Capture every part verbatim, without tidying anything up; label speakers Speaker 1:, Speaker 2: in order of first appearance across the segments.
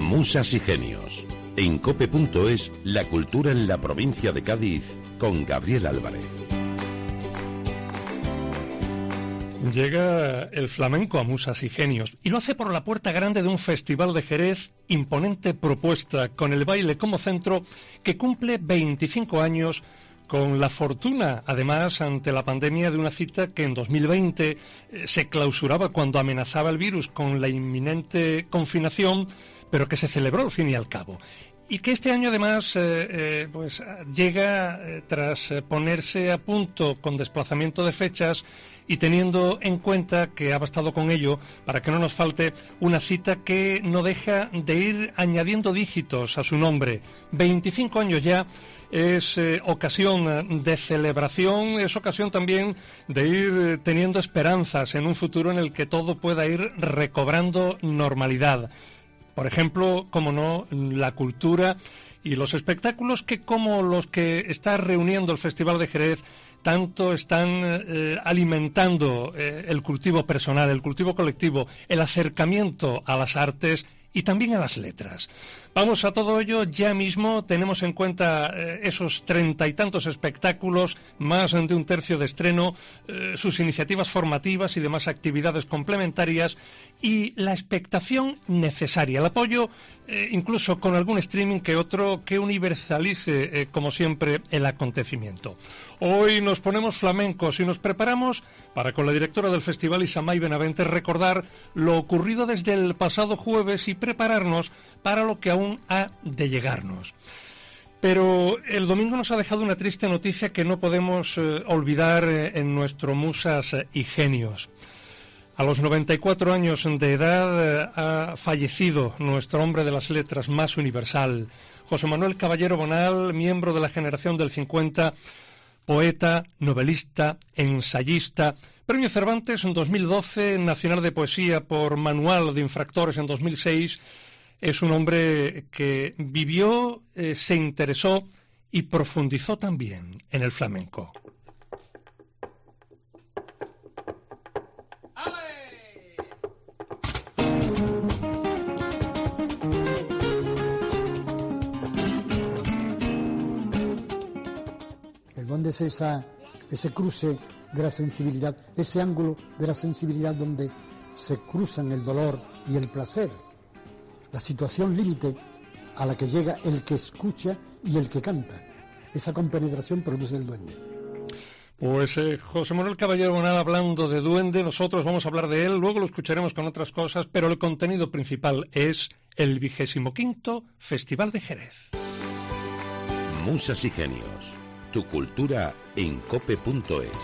Speaker 1: Musas y genios. En cope punto es, la cultura en la provincia de Cádiz, con Gabriel Álvarez.
Speaker 2: Llega el flamenco a Musas y genios y lo hace por la puerta grande de un festival de Jerez, imponente propuesta con el baile como centro, que cumple veinticinco años, con la fortuna, además, ante la pandemia, de una cita que en dos mil veinte eh, se clausuraba cuando amenazaba el virus con la inminente confinación, pero que se celebró al fin y al cabo. Y que este año, además, eh, eh, pues llega eh, tras eh, ponerse a punto con desplazamiento de fechas y teniendo en cuenta que ha bastado con ello para que no nos falte una cita que no deja de ir añadiendo dígitos a su nombre. veinticinco años ya. Es eh, ocasión de celebración, es ocasión también de ir eh, teniendo esperanzas en un futuro en el que todo pueda ir recobrando normalidad. Por ejemplo, como no, la cultura y los espectáculos que, como los que está reuniendo el Festival de Jerez, tanto están eh, alimentando eh, el cultivo personal, el cultivo colectivo, el acercamiento a las artes y también a las letras. Vamos a todo ello ya mismo. Tenemos en cuenta eh, esos treinta y tantos espectáculos, más de un tercio de estreno, eh, sus iniciativas formativas y demás actividades complementarias y la expectación necesaria, el apoyo eh, incluso con algún streaming que otro que universalice, eh, como siempre, el acontecimiento. Hoy nos ponemos flamencos y nos preparamos para, con la directora del festival, Isamay Benavente, recordar lo ocurrido desde el pasado jueves y prepararnos para lo que aún ha de llegarnos. Pero el domingo nos ha dejado una triste noticia que no podemos eh, olvidar eh, en nuestro Musas y Genios. A los noventa y cuatro años de edad eh, ha fallecido nuestro hombre de las letras más universal, José Manuel Caballero Bonal, miembro de la generación del cincuenta, poeta, novelista, ensayista, Premio Cervantes en dos mil doce, Nacional de Poesía por Manual de Infractores en dos mil seis. Es un hombre que vivió, eh, se interesó y profundizó también en el flamenco.
Speaker 3: El duende es esa, ese cruce de la sensibilidad, ese ángulo de la sensibilidad donde se cruzan el dolor y el placer. La situación límite a la que llega el que escucha y el que canta. Esa compenetración produce el duende.
Speaker 2: Pues eh, José Manuel Caballero Bonal hablando de duende, nosotros vamos a hablar de él, luego lo escucharemos con otras cosas, pero el contenido principal es el vigésimo quinto Festival de Jerez.
Speaker 1: Musas y genios, tu cultura en cope punto es.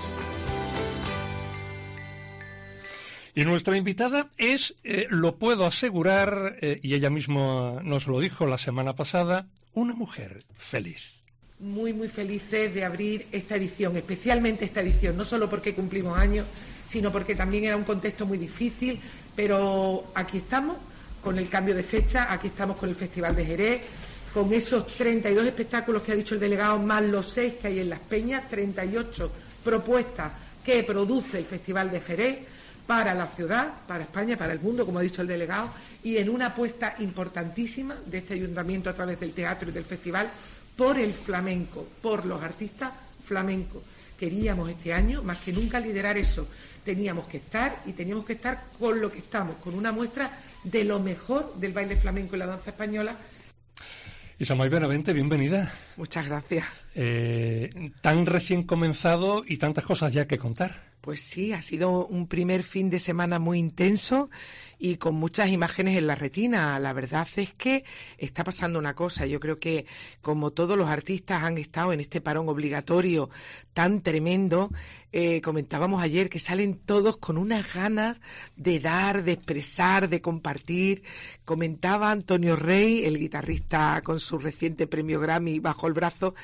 Speaker 2: Y nuestra invitada es, eh, lo puedo asegurar, eh, y ella misma nos lo dijo la semana pasada, una mujer feliz.
Speaker 4: Muy, muy felices de abrir esta edición, especialmente esta edición, no solo porque cumplimos años, sino porque también era un contexto muy difícil, pero aquí estamos con el cambio de fecha, aquí estamos con el Festival de Jerez, con esos treinta y dos espectáculos que ha dicho el delegado, más los seis que hay en Las Peñas, treinta y ocho propuestas que produce el Festival de Jerez, para la ciudad, para España, para el mundo, como ha dicho el delegado, y en una apuesta importantísima de este ayuntamiento a través del teatro y del festival por el flamenco, por los artistas flamencos. Queríamos este año, más que nunca, liderar eso. Teníamos que estar y teníamos que estar con lo que estamos, con una muestra de lo mejor del baile flamenco y la danza española.
Speaker 2: Isamay Benavente, bienvenida.
Speaker 4: Muchas gracias.
Speaker 2: Eh, tan recién comenzado y tantas cosas ya que contar.
Speaker 4: Pues sí, ha sido un primer fin de semana muy intenso y con muchas imágenes en la retina. La verdad es que está pasando una cosa. Yo creo que como todos los artistas han estado en este parón obligatorio tan tremendo, eh, comentábamos ayer que salen todos con unas ganas de dar, de expresar, de compartir. Comentaba Antonio Rey, el guitarrista con su reciente premio Grammy bajo el brazo,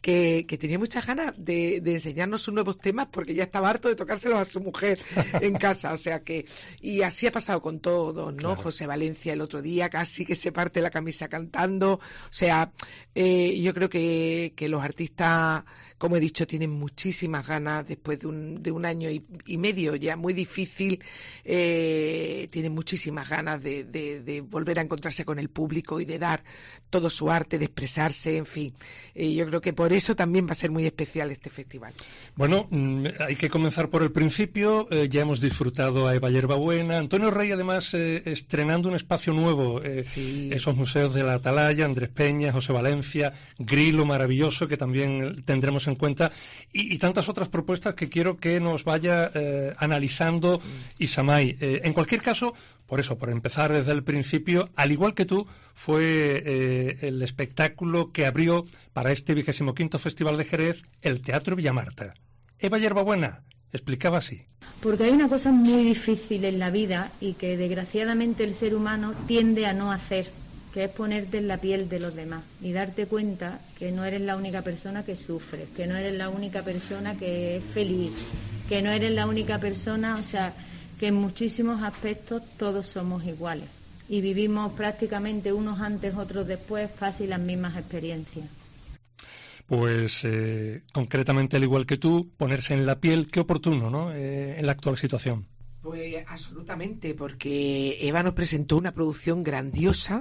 Speaker 4: que, que tenía muchas ganas de, de enseñarnos sus nuevos temas porque ya estaba harto de tocárselos a su mujer en casa, o sea que, y así ha pasado con todos, ¿no? Claro. José Valencia el otro día casi que se parte la camisa cantando, o sea, eh, yo creo que, que los artistas, como he dicho, tienen muchísimas ganas después de un, de un año y, y medio ya muy difícil, eh, tienen muchísimas ganas de, de, de volver a encontrarse con el público y de dar todo su arte, de expresarse, en fin. Eh, yo creo que por eso también va a ser muy especial este festival.
Speaker 2: Bueno, hay que comenzar por el principio. Eh, ya hemos disfrutado a Eva Yerbabuena. Antonio Rey, además, eh, estrenando un espacio nuevo. Eh, sí. Esos museos de la Atalaya, Andrés Peña, José Valencia, Grilo, maravilloso, que también tendremos en cuenta, y, y tantas otras propuestas que quiero que nos vaya eh, analizando Isamay. Eh, en cualquier caso, por eso, por empezar desde el principio, al igual que tú, fue eh, el espectáculo que abrió para este vigésimo quinto Festival de Jerez el Teatro Villamarta. Eva Yerbabuena explicaba así.
Speaker 5: Porque hay una cosa muy difícil en la vida y que desgraciadamente el ser humano tiende a no hacer, que es ponerte en la piel de los demás y darte cuenta que no eres la única persona que sufre, que no eres la única persona que es feliz, que no eres la única persona, o sea, que en muchísimos aspectos todos somos iguales y vivimos prácticamente unos antes, otros después, casi las mismas experiencias.
Speaker 2: Pues eh, concretamente, al igual que tú, ponerse en la piel, qué oportuno, ¿no?, eh, en la actual situación.
Speaker 4: Pues absolutamente, porque Eva nos presentó una producción grandiosa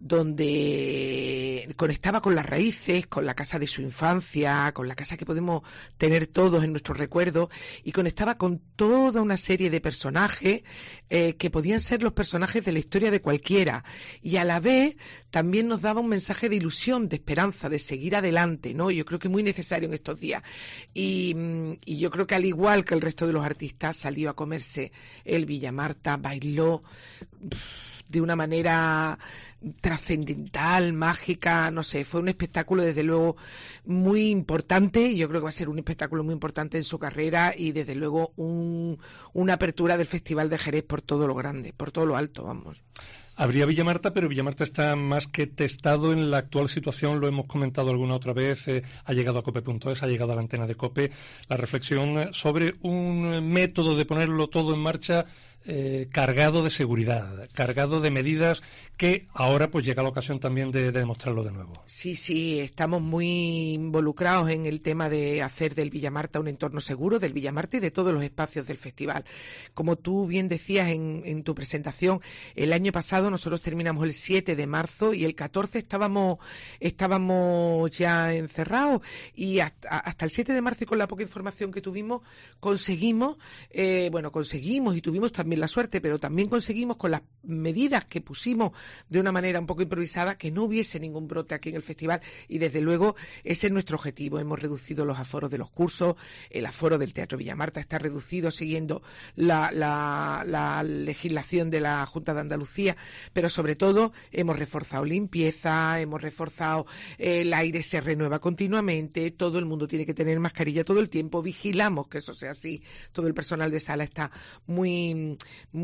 Speaker 4: donde conectaba con las raíces, con la casa de su infancia, con la casa que podemos tener todos en nuestros recuerdos, y conectaba con toda una serie de personajes eh, que podían ser los personajes de la historia de cualquiera, y a la vez también nos daba un mensaje de ilusión, de esperanza, de seguir adelante, ¿no? Yo creo que es muy necesario en estos días, y, y yo creo que al igual que el resto de los artistas salió a comerse el Villamarta, bailó de una manera trascendental, mágica, no sé, fue un espectáculo desde luego muy importante. Yo creo que va a ser un espectáculo muy importante en su carrera y desde luego un, una apertura del Festival de Jerez por todo lo grande, por todo lo alto, vamos.
Speaker 2: Habría Villamarta, pero Villamarta está más que testado en la actual situación, lo hemos comentado alguna otra vez, eh, ha llegado a cope punto es, ha llegado a la antena de COPE, la reflexión sobre un método de ponerlo todo en marcha eh, cargado de seguridad, cargado de medidas que ahora pues llega la ocasión también de, de demostrarlo de nuevo.
Speaker 4: Sí, sí, estamos muy involucrados en el tema de hacer del Villamarta un entorno seguro, del Villamarta y de todos los espacios del festival. Como tú bien decías en, en tu presentación, el año pasado nosotros terminamos el siete de marzo y el catorce estábamos estábamos ya encerrados y hasta, hasta el siete de marzo, y con la poca información que tuvimos conseguimos, eh, bueno, conseguimos y tuvimos también la suerte, pero también conseguimos con las medidas que pusimos de una manera un poco improvisada que no hubiese ningún brote aquí en el festival, y desde luego ese es nuestro objetivo. Hemos reducido los aforos de los cursos, el aforo del Teatro Villamarta está reducido siguiendo la, la, la legislación de la Junta de Andalucía, pero sobre todo hemos reforzado limpieza, hemos reforzado eh, el aire se renueva continuamente, todo el mundo tiene que tener mascarilla todo el tiempo, vigilamos que eso sea así, todo el personal de sala está muy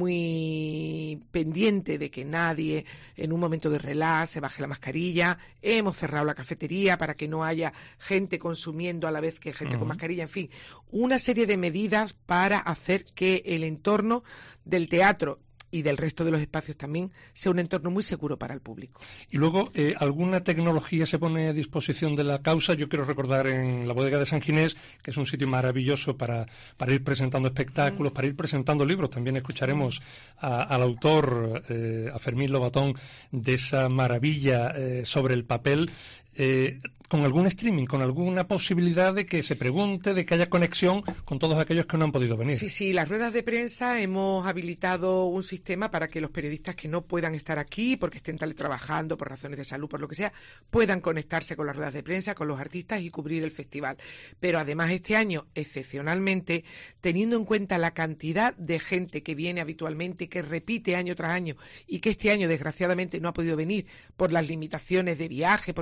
Speaker 4: muy pendiente de que nadie en un momento de relax se baje la mascarilla, hemos cerrado la cafetería para que no haya gente consumiendo a la vez que gente uh-huh. con mascarilla, en fin, una serie de medidas para hacer que el entorno del teatro y del resto de los espacios también sea un entorno muy seguro para el público.
Speaker 2: Y luego, eh, ¿alguna tecnología se pone a disposición de la causa? Yo quiero recordar en la bodega de San Ginés, que es un sitio maravilloso para, para ir presentando espectáculos, mm. para ir presentando libros. También escucharemos a, al autor, eh, a Fermín Lobatón, de esa maravilla eh, sobre el papel, eh, con algún streaming, con alguna posibilidad de que se pregunte, de que haya conexión con todos aquellos que no han podido venir.
Speaker 4: Sí, sí, las ruedas de prensa hemos habilitado un sistema para que los periodistas que no puedan estar aquí, porque estén teletrabajando por razones de salud, por lo que sea, puedan conectarse con las ruedas de prensa, con los artistas y cubrir el festival. Pero además este año, excepcionalmente, teniendo en cuenta la cantidad de gente que viene habitualmente, que repite año tras año y que este año desgraciadamente no ha podido venir por las limitaciones de viaje, porque hay muchos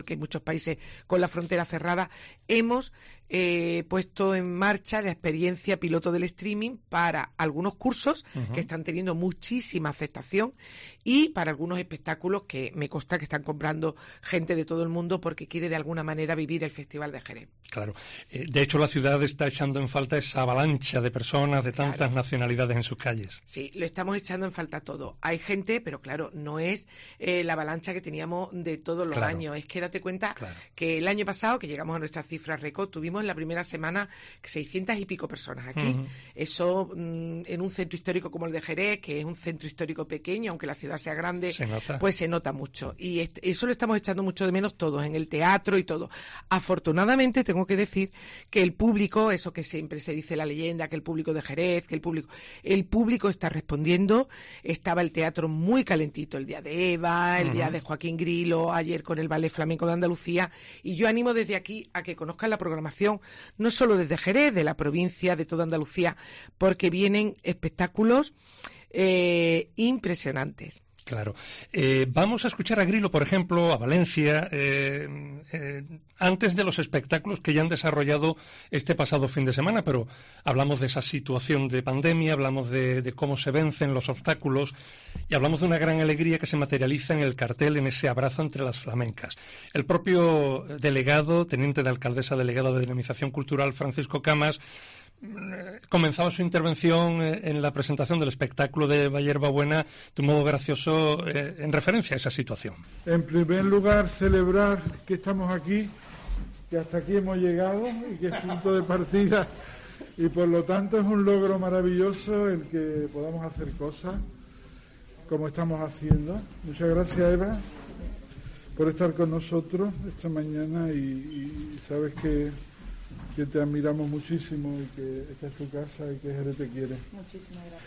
Speaker 4: países con la frontera cerrada, hemos eh, puesto en marcha la experiencia piloto del streaming para algunos cursos uh-huh. que están teniendo muchísima aceptación y para algunos espectáculos que me consta que están comprando gente de todo el mundo porque quiere de alguna manera vivir el Festival de Jerez.
Speaker 2: Claro. Eh, de hecho, la ciudad está echando en falta esa avalancha de personas de tantas claro. nacionalidades en sus calles.
Speaker 4: Sí, lo estamos echando en falta todo. Hay gente, pero claro, no es eh, la avalancha que teníamos de todos los
Speaker 2: claro.
Speaker 4: años. Es que date cuenta
Speaker 2: claro.
Speaker 4: que el año pasado, que llegamos a nuestras cifras récord, tuvimos en la primera semana seiscientas y pico personas aquí. Uh-huh. Eso mmm, en un centro histórico como el de Jerez, que es un centro histórico pequeño, aunque la ciudad sea grande,
Speaker 2: se nota.
Speaker 4: pues se nota mucho. Y est- eso lo estamos echando mucho de menos todos, en el teatro y todo. Afortunadamente, tengo que decir que el público, eso que siempre se dice la leyenda, que el público de Jerez, que el público... El público está respondiendo. Estaba el teatro muy calentito el día de Eva, el uh-huh. día de Joaquín Grilo, ayer con el Ballet Flamenco de Andalucía. Y yo animo desde aquí a que conozcan la programación, no solo desde Jerez, de la provincia, de toda Andalucía, porque vienen espectáculos eh, impresionantes.
Speaker 2: Claro. Eh, vamos a escuchar a Grilo, por ejemplo, a Valencia, eh, eh, antes de los espectáculos que ya han desarrollado este pasado fin de semana, pero hablamos de esa situación de pandemia, hablamos de, de cómo se vencen los obstáculos y hablamos de una gran alegría que se materializa en el cartel, en ese abrazo entre las flamencas. El propio delegado, teniente de alcaldesa delegado de Dinamización Cultural, Francisco Camas, comenzaba su intervención en la presentación del espectáculo de Bayerba Buena de un modo gracioso eh, en referencia a esa situación.
Speaker 6: En primer lugar, celebrar que estamos aquí, que hasta aquí hemos llegado y que es punto de partida y por lo tanto es un logro maravilloso el que podamos hacer cosas como estamos haciendo. Muchas gracias, Eva, por estar con nosotros esta mañana y, y sabes que que te admiramos muchísimo y que esta es tu casa y que Jerez te quiere.
Speaker 5: Muchísimas gracias.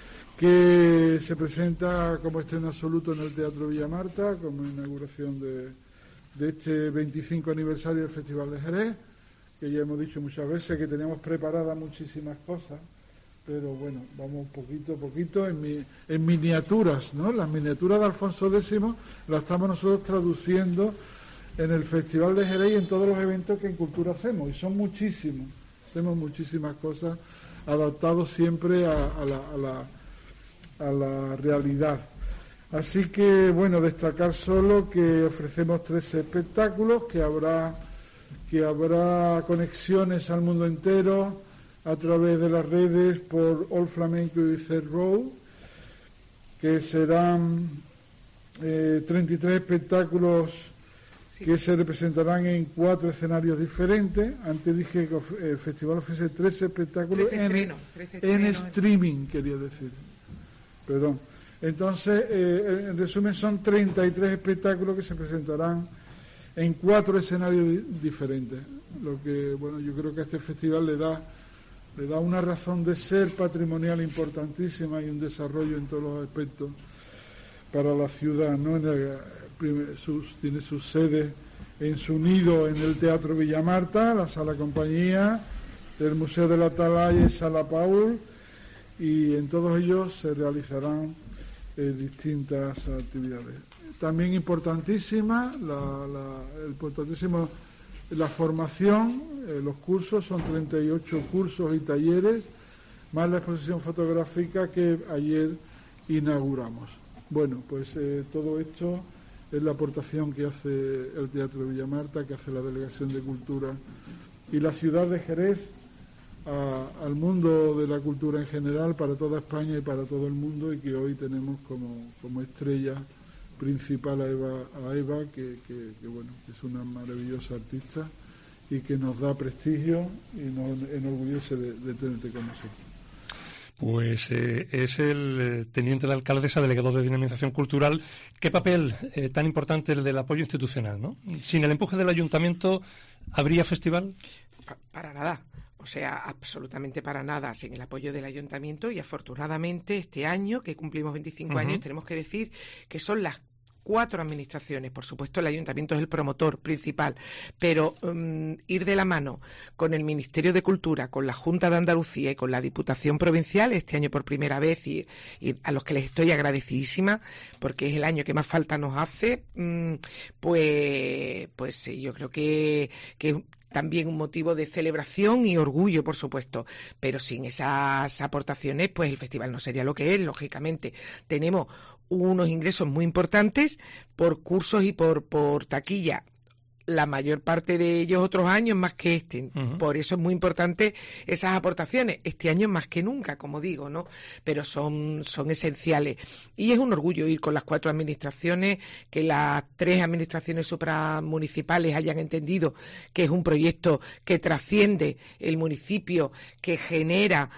Speaker 6: Que se presenta como estreno absoluto en el Teatro Villa Marta, como inauguración de, de este veinticinco aniversario del Festival de Jerez, que ya hemos dicho muchas veces que teníamos preparadas muchísimas cosas, pero bueno, vamos poquito a poquito en, mi, en miniaturas, ¿no? Las miniaturas de Alfonso X las estamos nosotros traduciendo en el Festival de Jerez y en todos los eventos que en Cultura hacemos, y son muchísimos, hacemos muchísimas cosas adaptados siempre a, a, la, a, la, a la realidad. Así que, bueno, destacar solo que ofrecemos tres espectáculos, que habrá, que habrá conexiones al mundo entero a través de las redes por All Flamenco y Third Row, que serán eh, treinta y tres espectáculos que se representarán en cuatro escenarios diferentes. Antes dije que el festival ofrece tres espectáculos en, estreno, en streaming, quería decir. Perdón. Entonces, eh, en resumen, son treinta y tres espectáculos que se presentarán en cuatro escenarios di- diferentes. Lo que, bueno, yo creo que a este festival le da, le da una razón de ser patrimonial importantísima y un desarrollo en todos los aspectos para la ciudad, ¿no? En el, Sus, tiene sus sedes en su nido en el Teatro Villa Marta, la Sala Compañía, el Museo de la Atalaya y Sala Paul, y en todos ellos se realizarán eh, distintas actividades. También importantísima la, la, el importantísimo, la formación, eh, los cursos, son treinta y ocho cursos y talleres, más la exposición fotográfica que ayer inauguramos. Bueno, pues eh, todo esto es la aportación que hace el Teatro de Villa Marta, que hace la Delegación de Cultura y la ciudad de Jerez a, al mundo de la cultura en general, para toda España y para todo el mundo, y que hoy tenemos como, como estrella principal a Eva, a Eva que, que, que bueno, es una maravillosa artista y que nos da prestigio y nos enorgullece de, de tenerte con nosotros.
Speaker 2: Pues eh, es el eh, teniente de alcaldesa, delegado de Dinamización Cultural. ¿Qué papel eh, tan importante el del apoyo institucional, ¿no? Sin el empuje del ayuntamiento, ¿habría festival?
Speaker 4: Pa- para nada. O sea, absolutamente para nada, sin el apoyo del ayuntamiento, y afortunadamente este año, que cumplimos veinticinco uh-huh. años, tenemos que decir que son las cuatro administraciones. Por supuesto, el Ayuntamiento es el promotor principal, pero um, ir de la mano con el Ministerio de Cultura, con la Junta de Andalucía y con la Diputación Provincial, este año por primera vez, y, y a los que les estoy agradecidísima, porque es el año que más falta nos hace, um, pues, pues yo creo que, que también un motivo de celebración y orgullo, por supuesto, pero sin esas aportaciones, pues el festival no sería lo que es, lógicamente. Tenemos unos ingresos muy importantes por cursos y por, por taquilla. La mayor parte de ellos otros años más que este. Uh-huh. Por eso es muy importante esas aportaciones. Este año más que nunca, como digo, ¿no? Pero son, son esenciales. Y es un orgullo ir con las cuatro administraciones, que las tres administraciones supramunicipales hayan entendido que es un proyecto que trasciende el municipio, que genera,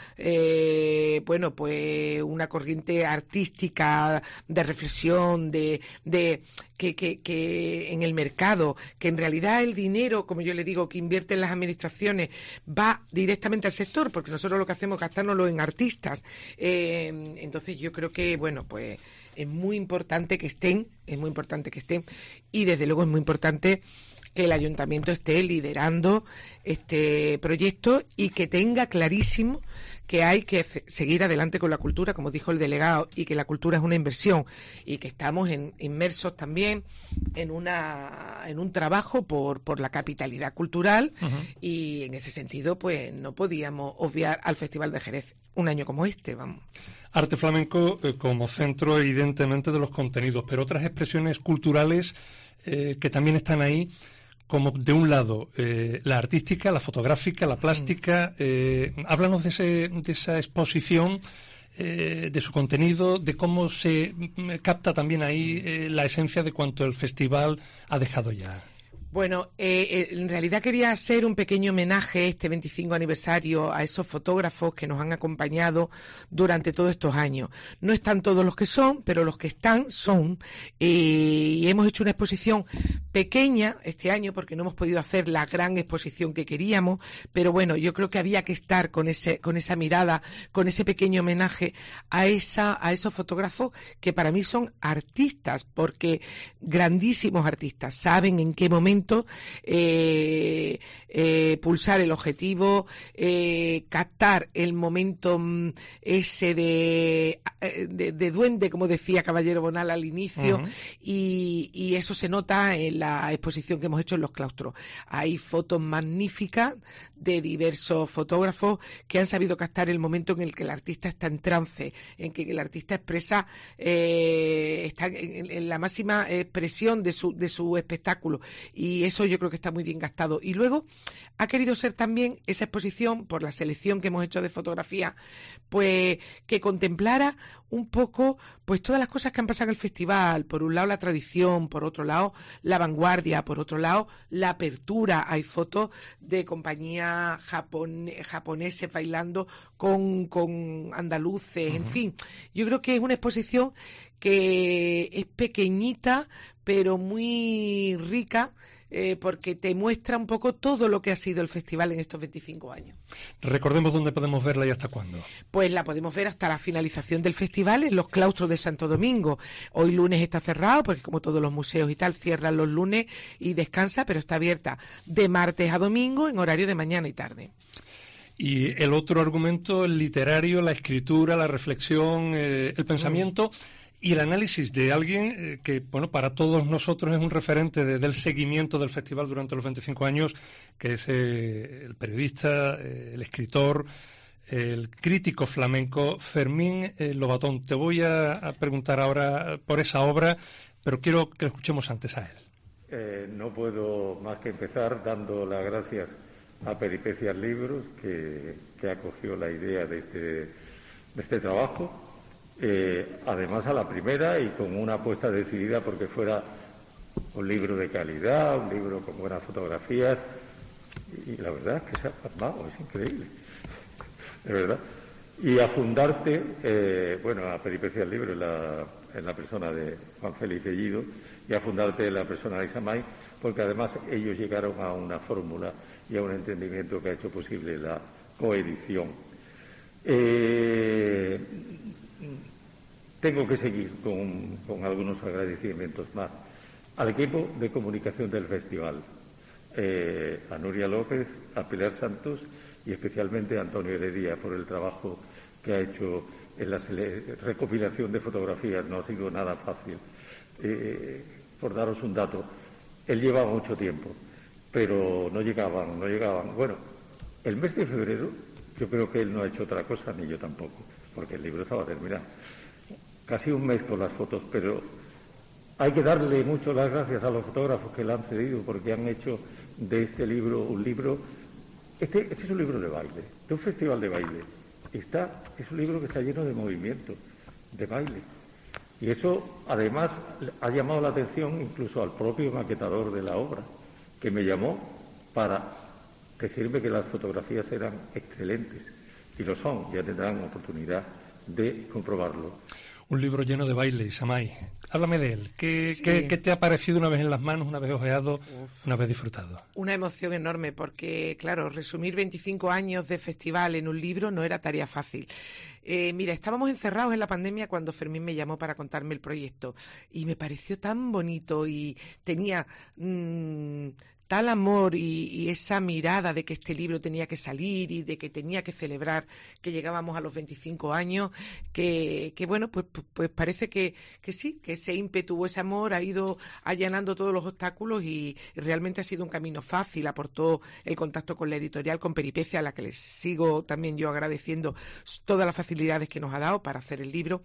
Speaker 4: eh, bueno, pues una corriente artística de reflexión, de, de que, que, que en el mercado, que en realidad el dinero, como yo le digo, que invierten las administraciones va directamente al sector, porque nosotros lo que hacemos es gastárnoslo en artistas. Eh, entonces yo creo que, bueno, pues es muy importante que estén, es muy importante que estén, y desde luego es muy importante que el Ayuntamiento esté liderando este proyecto y que tenga clarísimo que hay que seguir adelante con la cultura, como dijo el delegado, y que la cultura es una inversión y que estamos en, inmersos también en una en un trabajo por, por la capitalidad cultural. Uh-huh. Y en ese sentido pues no podíamos obviar al Festival de Jerez un año como este, vamos.
Speaker 2: Arte flamenco eh, como centro evidentemente de los contenidos, pero otras expresiones culturales eh, que también están ahí, como de un lado eh, la artística, la fotográfica, la plástica. Eh, háblanos de, ese, de esa exposición, eh, de su contenido, de cómo se capta también ahí eh, la esencia de cuanto el festival ha dejado ya.
Speaker 4: Bueno, eh, en realidad quería hacer un pequeño homenaje este veinticinco aniversario a esos fotógrafos que nos han acompañado durante todos estos años. No están todos los que son, pero los que están son. Eh, y hemos hecho una exposición pequeña este año porque no hemos podido hacer la gran exposición que queríamos, pero bueno, yo creo que había que estar con ese, con esa mirada, con ese pequeño homenaje a esa, a esos fotógrafos que para mí son artistas, porque grandísimos artistas, saben en qué momento Eh, eh, pulsar el objetivo, eh, captar el momento mm, ese de, de, de duende, como decía Caballero Bonal al inicio. Uh-huh. y, y eso se nota en la exposición que hemos hecho en los claustros. Hay fotos magníficas de diversos fotógrafos que han sabido captar el momento en el que el artista está en trance, en que el artista expresa, eh, está en, en la máxima expresión de su, de su espectáculo. Y Y eso yo creo que está muy bien gastado. Y luego ha querido ser también esa exposición, por la selección que hemos hecho de fotografía, pues que contemplara un poco pues todas las cosas que han pasado en el festival. Por un lado la tradición, por otro lado la vanguardia, por otro lado la apertura. Hay fotos de compañías japon japoneses bailando con, con andaluces, uh-huh. En fin. Yo creo que es una exposición que es pequeñita, pero muy rica, eh, porque te muestra un poco todo lo que ha sido el festival en estos veinticinco años.
Speaker 2: Recordemos dónde podemos verla y hasta cuándo.
Speaker 4: Pues la podemos ver hasta la finalización del festival en los claustros de Santo Domingo. Hoy lunes está cerrado, porque como todos los museos y tal, cierran los lunes y descansa, pero está abierta de martes a domingo en horario de mañana y tarde.
Speaker 2: Y el otro argumento, el literario, la escritura, la reflexión, eh, el pensamiento... Mm. Y el análisis de alguien eh, que, bueno, para todos nosotros es un referente de, del seguimiento del festival durante los veinticinco años, que es eh, el periodista, eh, el escritor, el crítico flamenco, Fermín eh, Lobatón. Te voy a, a preguntar ahora por esa obra, pero quiero que lo escuchemos antes a él.
Speaker 7: Eh, no puedo más que empezar dando las gracias a Peripecias Libros, que, que acogió la idea de este, de este trabajo. Eh, además a la primera y con una apuesta decidida porque fuera un libro de calidad, un libro con buenas fotografías, y la verdad es que se ha plasmado, es increíble, de verdad. Y a Fundarte, eh, bueno, a Peripecias Libros en la, en la persona de Juan Félix Bellido, y a Fundarte en la persona de Isamay, porque además ellos llegaron a una fórmula y a un entendimiento que ha hecho posible la coedición. Eh, tengo que seguir con, con algunos agradecimientos más. Al equipo de comunicación del festival, eh, a Nuria López, a Pilar Santos y especialmente a Antonio Heredia por el trabajo que ha hecho en la recopilación de fotografías. No ha sido nada fácil. Eh, por daros un dato, él llevaba mucho tiempo, pero no llegaban, no llegaban. Bueno, el mes de febrero yo creo que él no ha hecho otra cosa, ni yo tampoco, porque el libro estaba terminado. Casi un mes con las fotos, pero hay que darle mucho las gracias a los fotógrafos que le han cedido, porque han hecho de este libro un libro. Este, este es un libro de baile, de un festival de baile. Está, es un libro que está lleno de movimiento, de baile. Y eso, además, ha llamado la atención incluso al propio maquetador de la obra, que me llamó para decirme que las fotografías eran excelentes. Y lo son, ya tendrán oportunidad de comprobarlo.
Speaker 2: Un libro lleno de baile, Isamay. Háblame de él. ¿Qué,
Speaker 4: Sí.
Speaker 2: ¿qué, qué te ha parecido una vez en las manos, una vez ojeado, Uf. una vez disfrutado?
Speaker 4: Una emoción enorme, porque, claro, resumir veinticinco años de festival en un libro no era tarea fácil. Eh, mira, estábamos encerrados en la pandemia cuando Fermín me llamó para contarme el proyecto y me pareció tan bonito y tenía mmm, tal amor y, y esa mirada de que este libro tenía que salir y de que tenía que celebrar que llegábamos a los veinticinco años, que, que bueno, pues, pues, pues parece que, que sí, que ese ímpetu, ese amor ha ido allanando todos los obstáculos y realmente ha sido un camino fácil. Aportó el contacto con la editorial, con Peripecia, a la que les sigo también yo agradeciendo todas las facilidades que nos ha dado para hacer el libro.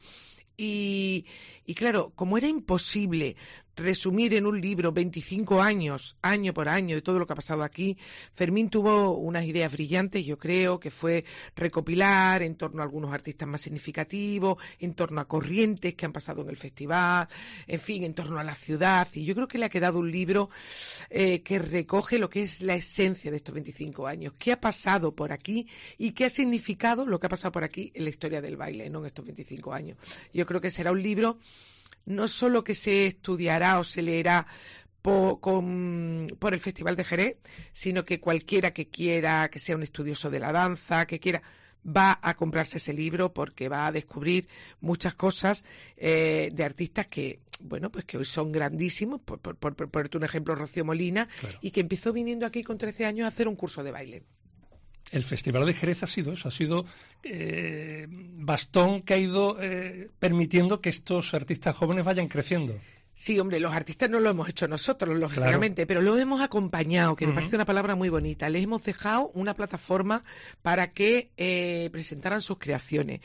Speaker 4: Y, y claro, como era imposible resumir en un libro veinticinco años, año por año, de todo lo que ha pasado aquí, Fermín tuvo unas ideas brillantes, yo creo, que fue recopilar en torno a algunos artistas más significativos, en torno a corrientes que han pasado en el festival, en fin, en torno a la ciudad, y yo creo que le ha quedado un libro eh, que recoge lo que es la esencia de estos veinticinco años, qué ha pasado por aquí y qué ha significado lo que ha pasado por aquí en la historia del baile, ¿no?, en estos veinticinco años. Yo creo que será un libro no solo que se estudiará o se leerá por, con, por el Festival de Jerez, sino que cualquiera que quiera, que sea un estudioso de la danza, que quiera, va a comprarse ese libro porque va a descubrir muchas cosas eh, de artistas que, bueno, pues que hoy son grandísimos, por, por, por, por ponerte un ejemplo, Rocío Molina, claro, y que empezó viniendo aquí con trece años a hacer un curso de baile.
Speaker 2: El Festival de Jerez ha sido eso, ha sido eh, bastón que ha ido eh, permitiendo que estos artistas jóvenes vayan creciendo.
Speaker 4: Sí, hombre, los artistas no lo hemos hecho nosotros, lógicamente, claro, pero lo hemos acompañado, que uh-huh. me parece una palabra muy bonita. Les hemos dejado una plataforma para que eh, presentaran sus creaciones.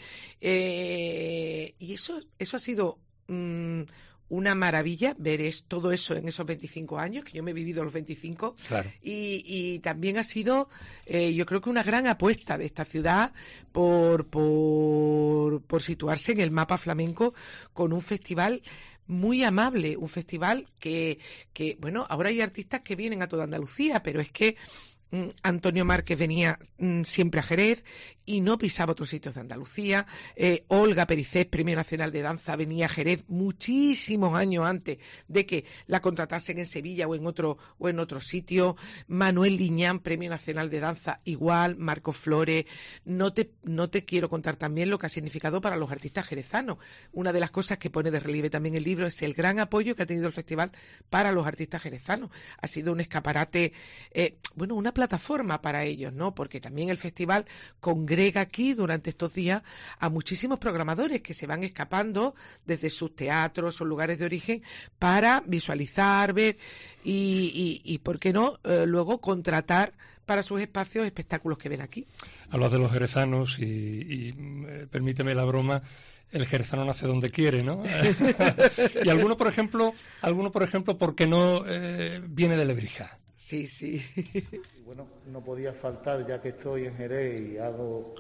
Speaker 4: Eh, y eso, eso ha sido mmm, una maravilla, ver es, todo eso en esos veinticinco años, que yo me he vivido los veinticinco,
Speaker 2: claro.
Speaker 4: y, y también ha sido, eh, yo creo que una gran apuesta de esta ciudad por, por, por situarse en el mapa flamenco con un festival muy amable, un festival que, que, bueno, ahora hay artistas que vienen a toda Andalucía, pero es que mm, Antonio Márquez venía mm, siempre a Jerez y no pisaba otros sitios de Andalucía. Eh, Olga Pericés, Premio Nacional de Danza, venía a Jerez muchísimos años antes de que la contratasen en Sevilla o en otro o en otro sitio. Manuel Liñán, Premio Nacional de Danza, igual. Marcos Flores. No te, no te quiero contar también lo que ha significado para los artistas jerezanos. Una de las cosas que pone de relieve también el libro es el gran apoyo que ha tenido el festival para los artistas jerezanos. Ha sido un escaparate, eh, bueno, una plataforma para ellos, ¿no? Porque también el festival congrega aquí durante estos días a muchísimos programadores que se van escapando desde sus teatros, sus lugares de origen, para visualizar, ver y, y, y ¿por qué no?, eh, luego contratar para sus espacios espectáculos que ven aquí.
Speaker 2: Hablas de los jerezanos y, y eh, permíteme la broma, el jerezano nace donde quiere, ¿no? Y alguno, por ejemplo, alguno, por ejemplo, ¿por qué no eh, viene de Lebrija?
Speaker 4: Sí, sí.
Speaker 8: Bueno, no podía faltar, ya que estoy en Jerez y hago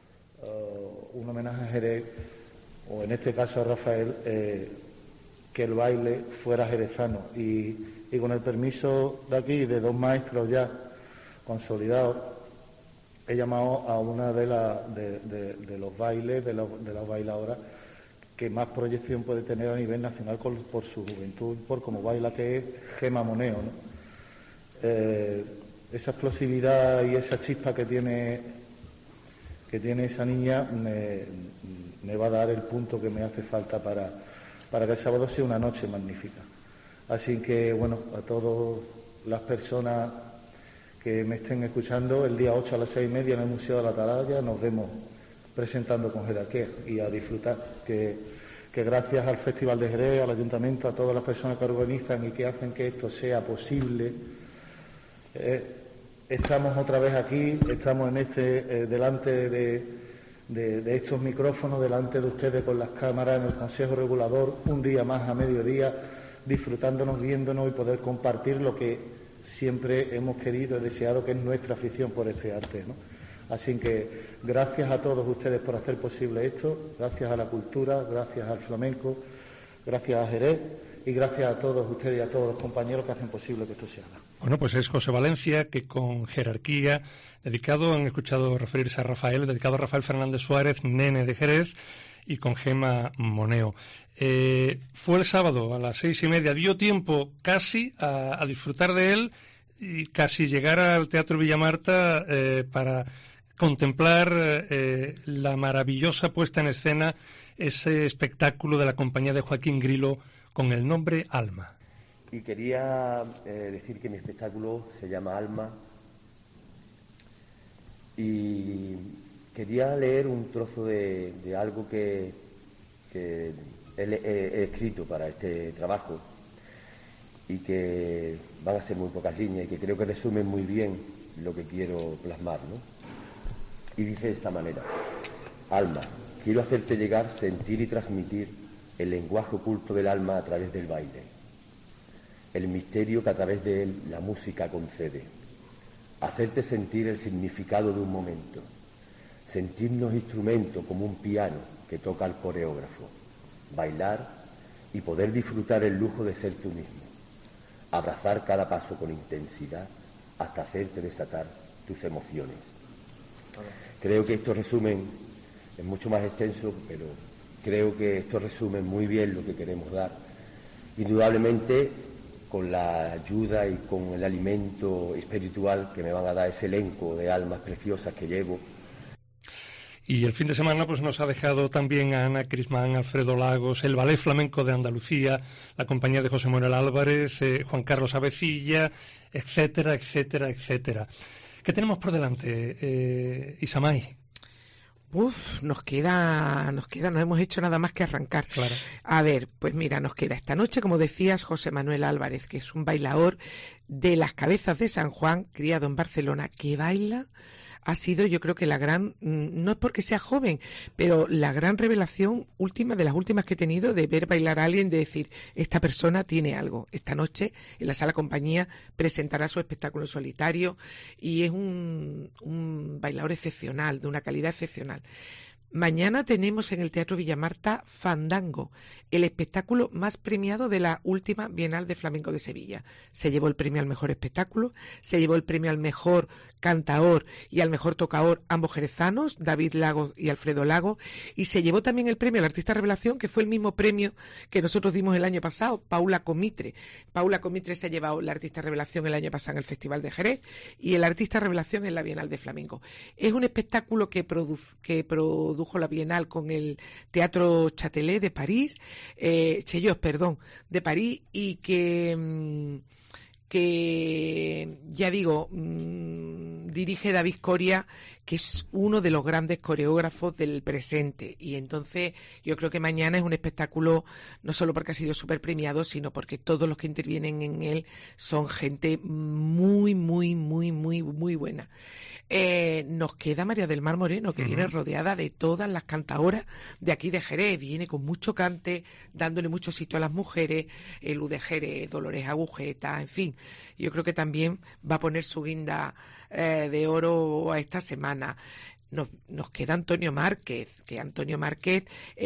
Speaker 8: uh, un homenaje a Jerez, o en este caso a Rafael, eh, que el baile fuera jerezano. Y, y con el permiso de aquí, de dos maestros ya consolidados, he llamado a una de, la, de, de, de los bailes, de, la, de las bailadoras, que más proyección puede tener a nivel nacional con, por su juventud, por cómo baila, que es Gema Moneo, ¿no? Eh, esa explosividad y esa chispa que tiene que tiene esa niña me, me va a dar el punto que me hace falta para, para que el sábado sea una noche magnífica. Así que, bueno, a todas las personas que me estén escuchando, el día ocho a las seis y media en el Museo de la Atalaya nos vemos presentando con jerarquía y a disfrutar, que, que gracias al Festival de Jerez, al Ayuntamiento, a todas las personas que organizan y que hacen que esto sea posible, eh, estamos otra vez aquí, estamos en este eh, delante de, de, de estos micrófonos, delante de ustedes con las cámaras en el Consejo Regulador, un día más a mediodía, disfrutándonos, viéndonos y poder compartir lo que siempre hemos querido y deseado, que es nuestra afición por este arte, ¿no? Así que gracias a todos ustedes por hacer posible esto, gracias a la cultura, gracias al flamenco, gracias a Jerez y gracias a todos ustedes y a todos los compañeros que hacen posible que esto se haga.
Speaker 2: Bueno, pues es José Valencia, que con jerarquía, dedicado, han escuchado referirse a Rafael, dedicado a Rafael Fernández Suárez, nene de Jerez, y con Gema Moneo. Eh, fue el sábado a las seis y media, dio tiempo casi a, a disfrutar de él y casi llegar al Teatro Villamarta eh, para contemplar eh, la maravillosa puesta en escena, ese espectáculo de la compañía de Joaquín Grilo con el nombre Alma.
Speaker 9: Y quería eh, decir que mi espectáculo se llama Alma y quería leer un trozo de, de algo que, que he, he, he escrito para este trabajo y que van a ser muy pocas líneas y que creo que resumen muy bien lo que quiero plasmar, ¿no? Y dice de esta manera: Alma, quiero hacerte llegar, sentir y transmitir el lenguaje oculto del alma a través del baile, el misterio que a través de él la música concede, hacerte sentir el significado de un momento, sentirnos instrumento como un piano que toca el coreógrafo, bailar y poder disfrutar el lujo de ser tú mismo, abrazar cada paso con intensidad hasta hacerte desatar tus emociones. Creo que estos resumen, es mucho más extenso, pero creo que estos resumen muy bien lo que queremos dar. Indudablemente, con la ayuda y con el alimento espiritual que me van a dar ese elenco de almas preciosas que llevo.
Speaker 2: Y el fin de semana pues nos ha dejado también a Ana Crismán, Alfredo Lagos, el Ballet Flamenco de Andalucía, la compañía de José Manuel Álvarez, eh, Juan Carlos Avecilla, etcétera, etcétera, etcétera. ¿Qué tenemos por delante, eh, Isamay?
Speaker 10: Uf, nos queda, nos queda, no hemos hecho nada más que arrancar.
Speaker 2: Claro.
Speaker 10: A ver, pues mira, nos queda esta noche, como decías, José Manuel Álvarez, que es un bailador de las Cabezas de San Juan, criado en Barcelona, que baila. Ha sido, yo creo que la gran, no es porque sea joven, pero la gran revelación última, de las últimas que he tenido, de ver bailar a alguien, de decir, esta persona tiene algo. Esta noche, en la Sala Compañía, presentará su espectáculo solitario y es un, un bailador excepcional, de una calidad excepcional. Mañana tenemos en el Teatro Villamarta Fandango, el espectáculo más premiado de la última Bienal de Flamenco de Sevilla. Se llevó el premio al mejor espectáculo, se llevó el premio al mejor cantaor y al mejor tocaor, ambos jerezanos, David Lago y Alfredo Lago, y se llevó también el premio al artista revelación, que fue el mismo premio que nosotros dimos el año pasado, Paula Comitre. Paula Comitre se ha llevado la artista revelación el año pasado en el Festival de Jerez y el artista revelación en la Bienal de Flamenco. Es un espectáculo que produce, que produjo la Bienal con el Teatro Châtelet de París, eh, Cheillos, perdón, de París, y que, que ya digo, mmm, dirige David Coria, que es uno de los grandes coreógrafos del presente. Y entonces yo creo que mañana es un espectáculo, no solo porque ha sido súper premiado, sino porque todos los que intervienen en él son gente muy, muy, muy, muy, muy buena. Eh, nos queda María del Mar Moreno, que uh-huh. viene rodeada de todas las cantadoras de aquí de Jerez, viene con mucho cante, dándole mucho sitio a las mujeres, el U de Jerez, Dolores Agujeta, en fin. Yo creo que también va a poner su guinda eh, de oro a esta semana. Nos, nos queda Antonio Márquez, que Antonio Márquez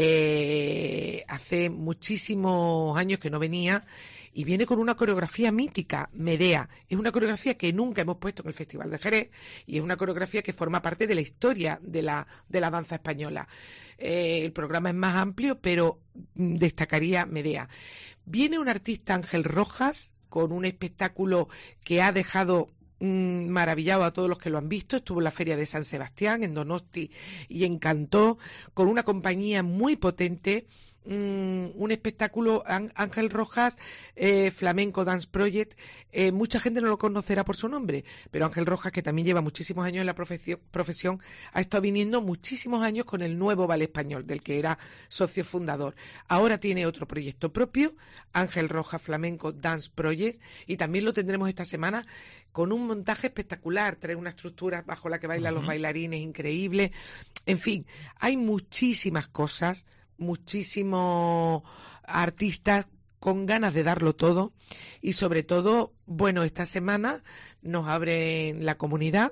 Speaker 10: eh, hace muchísimos años que no venía y viene con una coreografía mítica, Medea. Es una coreografía que nunca hemos puesto en el Festival de Jerez y es una coreografía que forma parte de la historia de la, de la danza española. Eh, el programa es más amplio, pero destacaría Medea. Viene un artista, Ángel Rojas, con un espectáculo que ha dejado mmm, maravillado a todos los que lo han visto. Estuvo en la Feria de San Sebastián, en Donosti, y encantó, con una compañía muy potente. Mm, un espectáculo, Ángel Rojas, eh, Flamenco Dance Project. Eh, mucha gente no lo conocerá por su nombre, pero Ángel Rojas, que también lleva muchísimos años en la profesión, profesión ha estado viniendo muchísimos años con el nuevo Ballet Español, del que era socio fundador. Ahora tiene otro proyecto propio, Ángel Rojas Flamenco Dance Project, y también lo tendremos esta semana con un montaje espectacular, trae una estructura bajo la que bailan uh-huh. los bailarines increíble. En fin, hay muchísimas cosas, muchísimos artistas con ganas de darlo todo, y sobre todo, bueno, esta semana nos abren la comunidad.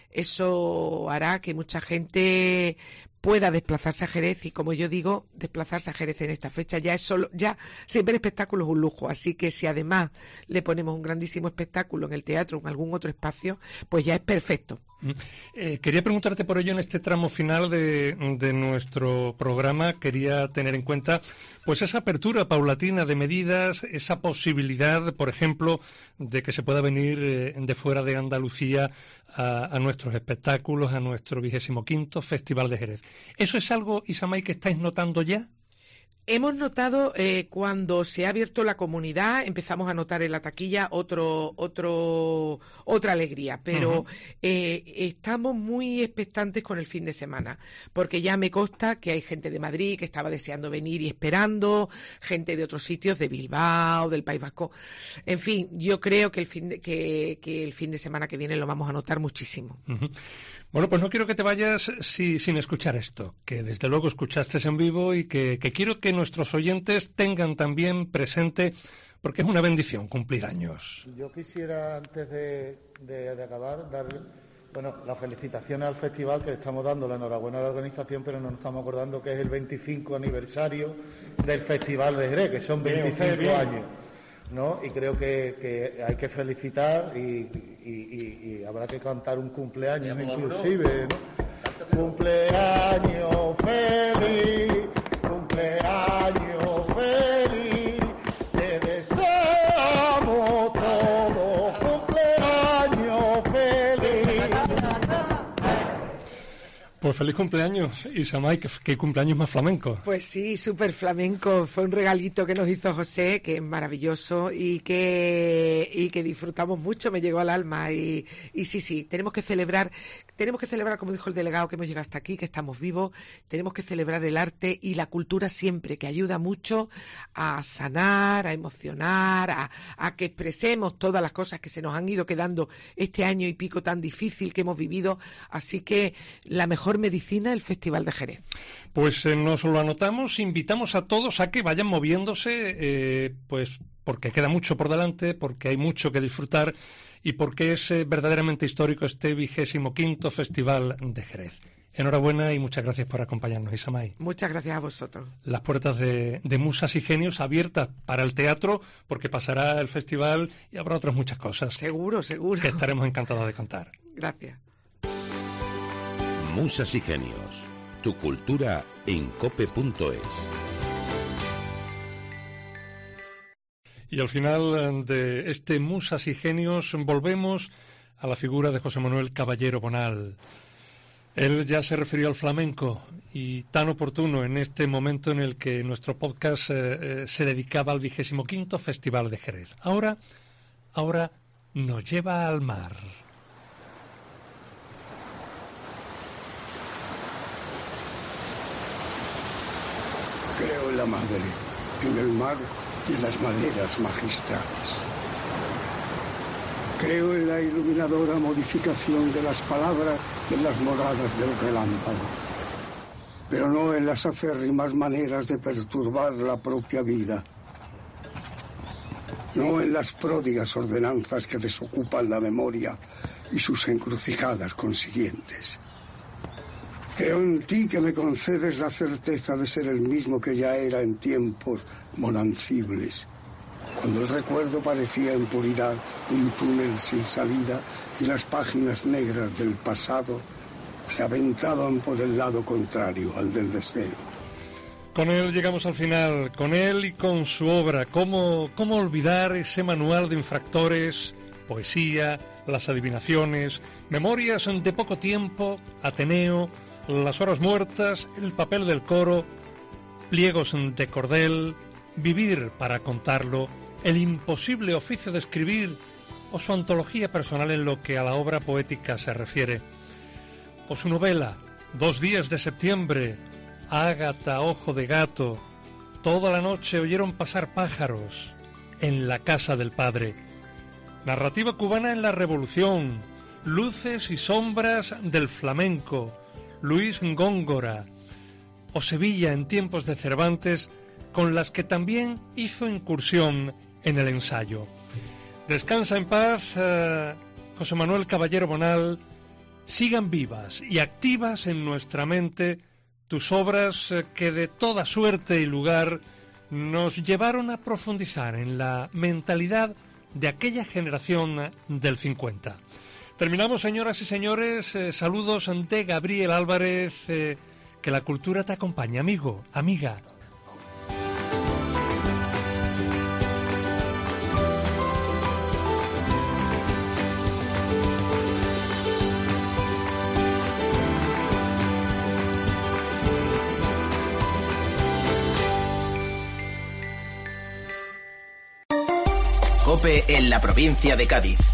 Speaker 10: Eso hará que mucha gente pueda desplazarse a Jerez, y como yo digo, desplazarse a Jerez en esta fecha ya es solo, ya sin ver espectáculos, un lujo. Así que si además le ponemos un grandísimo espectáculo en el teatro o en algún otro espacio, pues ya es perfecto.
Speaker 2: Eh, quería preguntarte por ello en este tramo final de, de nuestro programa. Quería tener en cuenta pues esa apertura paulatina de medidas, esa posibilidad, por ejemplo, de que se pueda venir eh, de fuera de Andalucía a, a nuestros espectáculos, a nuestro vigésimo quinto Festival de Jerez. ¿Eso es algo, Isamay, que estáis notando ya?
Speaker 10: Hemos notado eh, cuando se ha abierto la comunidad, empezamos a notar en la taquilla otro, otro, otra alegría, pero uh-huh. eh, estamos muy expectantes con el fin de semana, porque ya me consta que hay gente de Madrid que estaba deseando venir y esperando, gente de otros sitios, de Bilbao, del País Vasco. En fin, yo creo que el fin de, que, que el fin de semana que viene lo vamos a notar muchísimo.
Speaker 2: Uh-huh. Bueno, pues no quiero que te vayas si, sin escuchar esto, que desde luego escuchaste en vivo, y que, que quiero que nuestros oyentes tengan también presente, porque es una bendición cumplir años.
Speaker 8: Yo quisiera, antes de, de, de acabar, darle bueno, las felicitaciones al festival, que le estamos dando la enhorabuena a la organización, pero no nos estamos acordando que es el veinticinco aniversario del Festival de Jerez, que son veinticinco bien, años. ¿No? Y creo que, que hay que felicitar y, y, y, y habrá que cantar un cumpleaños inclusive, ¿no? Cumpleaños feliz, cumpleaños feliz, te deseamos todos cumpleaños feliz.
Speaker 2: Pues feliz cumpleaños, Isamay, que, que cumpleaños más flamenco.
Speaker 10: Pues sí, súper flamenco. Fue un regalito que nos hizo José, que es maravilloso y que y que disfrutamos mucho, me llegó al alma. Y, y sí, sí, tenemos que celebrar, tenemos que celebrar, como dijo el delegado, que hemos llegado hasta aquí, que estamos vivos. Tenemos que celebrar el arte y la cultura siempre, que ayuda mucho a sanar, a emocionar, a, a que expresemos todas las cosas que se nos han ido quedando este año y pico tan difícil que hemos vivido. Así que la mejor medicina, el Festival de Jerez.
Speaker 2: Pues eh, nos lo anotamos, invitamos a todos a que vayan moviéndose, eh, pues porque queda mucho por delante, porque hay mucho que disfrutar y porque es eh, verdaderamente histórico este vigésimo quinto Festival de Jerez. Enhorabuena y muchas gracias por acompañarnos, Isamay.
Speaker 10: Muchas gracias a vosotros.
Speaker 2: Las puertas de, de Musas y Genios abiertas para el teatro, porque pasará el festival y habrá otras muchas cosas.
Speaker 10: Seguro, seguro.
Speaker 2: Que estaremos encantados de contar.
Speaker 10: Gracias.
Speaker 1: Musas y Genios, tu cultura en cope punto es.
Speaker 2: Y al final de este Musas y Genios volvemos a la figura de José Manuel Caballero Bonal. Él ya se refirió al flamenco, y tan oportuno en este momento en el que nuestro podcast eh, eh, se dedicaba al vigésimo quinto Festival de Jerez. Ahora, ahora nos lleva al mar.
Speaker 11: Creo en la madre, en el mar y en las maderas magistrales. Creo en la iluminadora modificación de las palabras y en las moradas del relámpago, pero no en las acérrimas maneras de perturbar la propia vida, no en las pródigas ordenanzas que desocupan la memoria y sus encrucijadas consiguientes. Creo en ti, que me concedes la certeza de ser el mismo que ya era en tiempos monancibles, cuando el recuerdo parecía en puridad un túnel sin salida y las páginas negras del pasado se aventaban por el lado contrario al del deseo.
Speaker 2: Con él llegamos al final, con él y con su obra. ¿Cómo, cómo olvidar ese manual de infractores poesía, las adivinaciones, memorias de poco tiempo, Ateneo, las horas muertas, el papel del coro, pliegos de cordel, vivir para contarlo, el imposible oficio de escribir o su antología personal en lo que a la obra poética se refiere, o su novela, Dos días de septiembre, Ágata, ojo de gato, Toda la noche oyeron pasar pájaros, En la casa del padre, narrativa cubana en la Revolución, Luces y sombras del flamenco, Luis Góngora, o Sevilla en tiempos de Cervantes, con las que también hizo incursión en el ensayo. Descansa en paz, eh, José Manuel Caballero Bonal. Sigan vivas y activas en nuestra mente tus obras eh, que de toda suerte y lugar nos llevaron a profundizar en la mentalidad de aquella generación del cincuenta. Terminamos, señoras y señores, eh, saludos de Gabriel Álvarez, eh, que la cultura te acompañe, amigo, amiga.
Speaker 12: COPE en la provincia de Cádiz.